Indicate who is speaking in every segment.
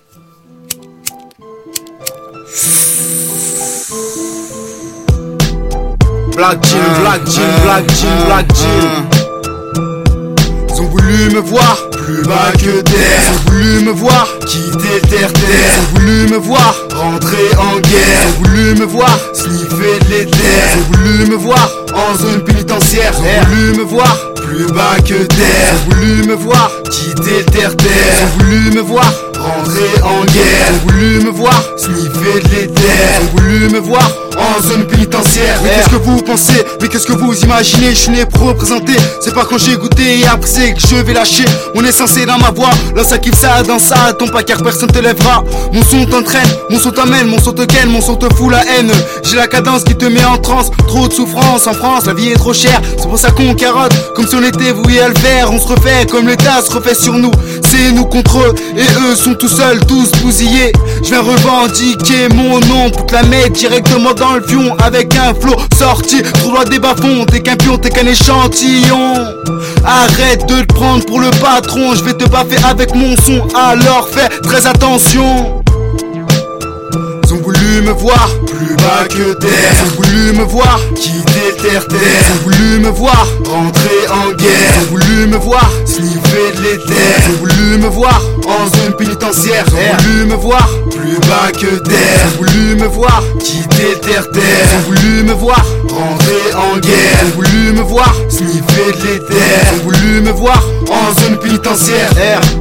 Speaker 1: Black Jean, Black Jean, Black Jean, Black Jean. Ils ont voulu me voir plus bas que terre. Ils ont voulu me voir quitter terre. Ils ont voulu me voir rentrer en guerre. Ils ont voulu me voir sniffer de l'éther. Ils ont voulu me voir en zone pénitentiaire. Ils ont voulu me voir plus bas que terre. Ils ont voulu me voir quitter terre. Ils ont voulu me voir rentrer en guerre. Ils ont voulu me voir sniffer de l'éther. Ils ont voulu me voir en zone pénitentiaire. Mais qu'est-ce que vous pensez? Mais qu'est-ce que vous imaginez? Je suis né pour représenter. C'est pas quand j'ai goûté et après c'est que je vais lâcher mon essentiel dans ma voix. Là ça kiffe ça, dans ça, ton pas car personne te lèvera. Mon son t'entraîne, mon son t'amène, mon son te ken, mon son te fout la haine. J'ai la cadence qui te met en transe. Trop de souffrance en France, la vie est trop chère. C'est pour ça qu'on carotte, comme si on était voué à le faire. On se refait comme l'État se refait sur nous. C'est nous contre eux, et eux sont tout seuls, tous bousillés. Je viens revendiquer mon nom pour te la mettre directement dans le fion. Avec un flow sorti, trop loin des bas-fonds. T'es qu'un pion, t'es qu'un échantillon. Arrête de te prendre pour le patron. Je vais te baffer avec mon son, alors fais très attention. Ils ont voulu me voir plus bas que terre. Ils ont voulu me voir quitter terre. Ils ont voulu me voir rentrer en guerre. Ils ont voulu me voir sniffer de l'éther. Ils ont voulu me voir en zone pénitentiaire. Ils ont voulu me voir plus bas que terre. Ils ont voulu me voir quitter terre. Ils ont voulu me voir rentrer en guerre. Ils ont voulu me voir sniffer de l'éther. Ils ont voulu me voir en zone pénitentiaire.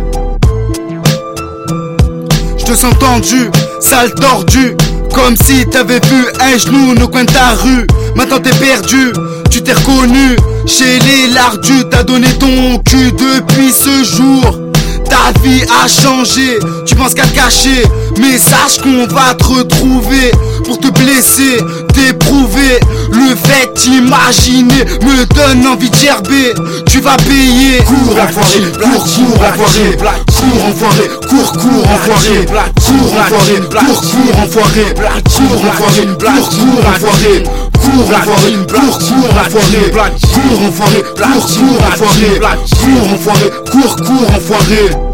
Speaker 1: Je te sens tendu, sale tordu, comme si t'avais vu un genou au coin de ta rue. Maintenant t'es perdu, tu t'es reconnu chez les lardus. T'as donné ton cul depuis ce jour. Ta vie a changé, tu penses qu'à te cacher, mais sache qu'on va te retrouver pour te blesser, t'éprouver. Le fait d'imaginer me donne envie de gerber. Tu vas payer. Cours enfoiré, cours enfoiré, cours enfoiré, cours enfoiré, cours enfoiré, cours enfoiré, cours enfoiré, cours enfoiré, cours enfoiré, cours enfoiré, cours enfoiré, cours enfoiré, cours enfoiré, cours enfoiré.